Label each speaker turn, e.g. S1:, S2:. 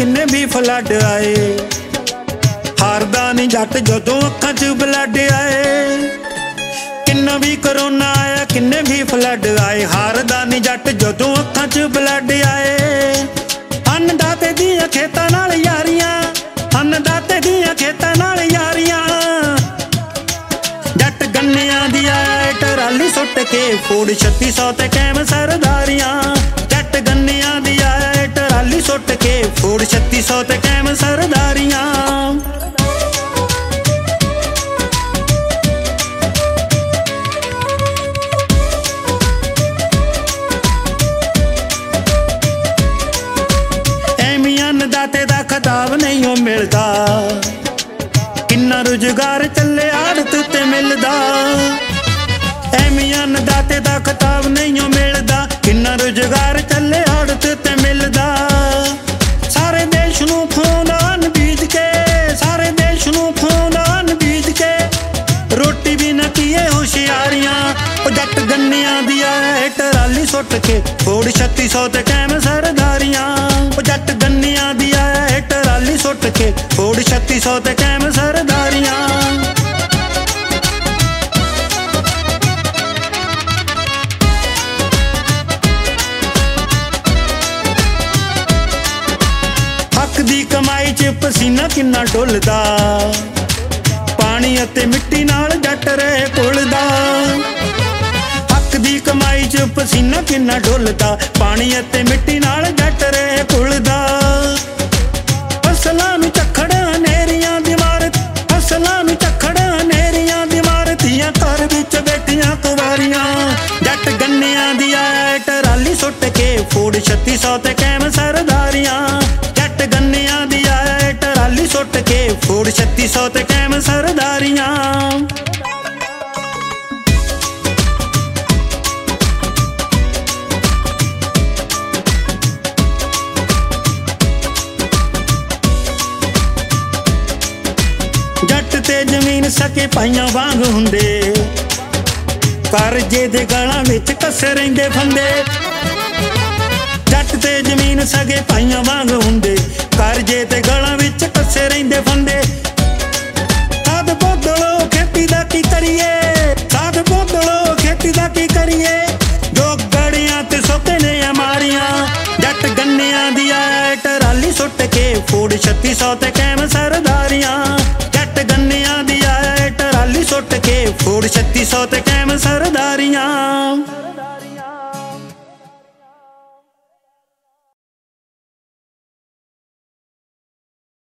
S1: किन्ने भी फ्लड आए, हारदा नहीं जट जदों अखां च ब्लड आए। किन्ना भी करोना आया किन्ने भी फ्लड आए, हारदा नहीं जट जदों अखां च ब्लड आए। अन्नदाते दियां खेतां नाल यारियां, अन्नदाते दियां खेतां नाल यारियां, जट गन्नियां दी आया टराली सुट के फोड़ 3600 ते कैम सरदारियां। जट गन्नियां दी आया टराली सुट के फोड़ 3600 ते कैम सरदारियां। अन्नदाते दा खिताब नहीं ओ मिलदा, किन्ना रुजगार चले आड़त ते मिलदा। ऐवें अन्नदाते दा खिताब नहीं ओ मिलदा, किन्ना रुजगार चले आड़त ते मिलदा। सारे देश नूं खाउंदा अन्न बीज के, सारे देश नूं खाउंदा अन्न बीज के, रोटी भी ना कीए होशियारियां। ओ जट गन्नियां दी आए टराली सुट के फोड़ 3600 ते कैम सरदारियां। ओ जट गन्नियां दी आए टराली सुट के फोड़ 3600 ते कैम सरदारियां। हक दी कमाई च पसीना किन्ना डुलदा, पानी अते मिट्टी नाल जट रहे घुलदा। हक दी कमाई च पसीना किन्ना डुलदा, पानी अते मिट्टी नाल जट रहे घुलदा। फसलां नूं झक्खड़ हनेरियां दी मारत, फसलां नूं झक्खड़ हनेरियां दी मारत, घर विच बैठियां कुवारियां। जट गन्नियां दी आए टराली सुट के फोड़ 3600 ते कैम सरदारियां। जट गन्नियां दी आए टराली सुट के फोड़ 3600 ते कैम सरदारियां। जट ते जमीन सके भाइयां वांग हुंदे, करजे दे गलां विच कसे रहिंदे फंदे। जट ते जमीन सगे भाइयां वांग हुंदे, करजे ते गलां विच कसे रहिंदे फंदे। साध बोदलो खेती दा की करिए, साध बोदलो खेती दा की करिए, जो गड़ियां ते सोते ने मारियां। जट गन्नियां दी आए टराली सुट के फोड़ 3600 ते कैम सरदारियां। जट गन्नियां दी आए टराली सुट के फोड़ 3600 ते कैम सरदारियां।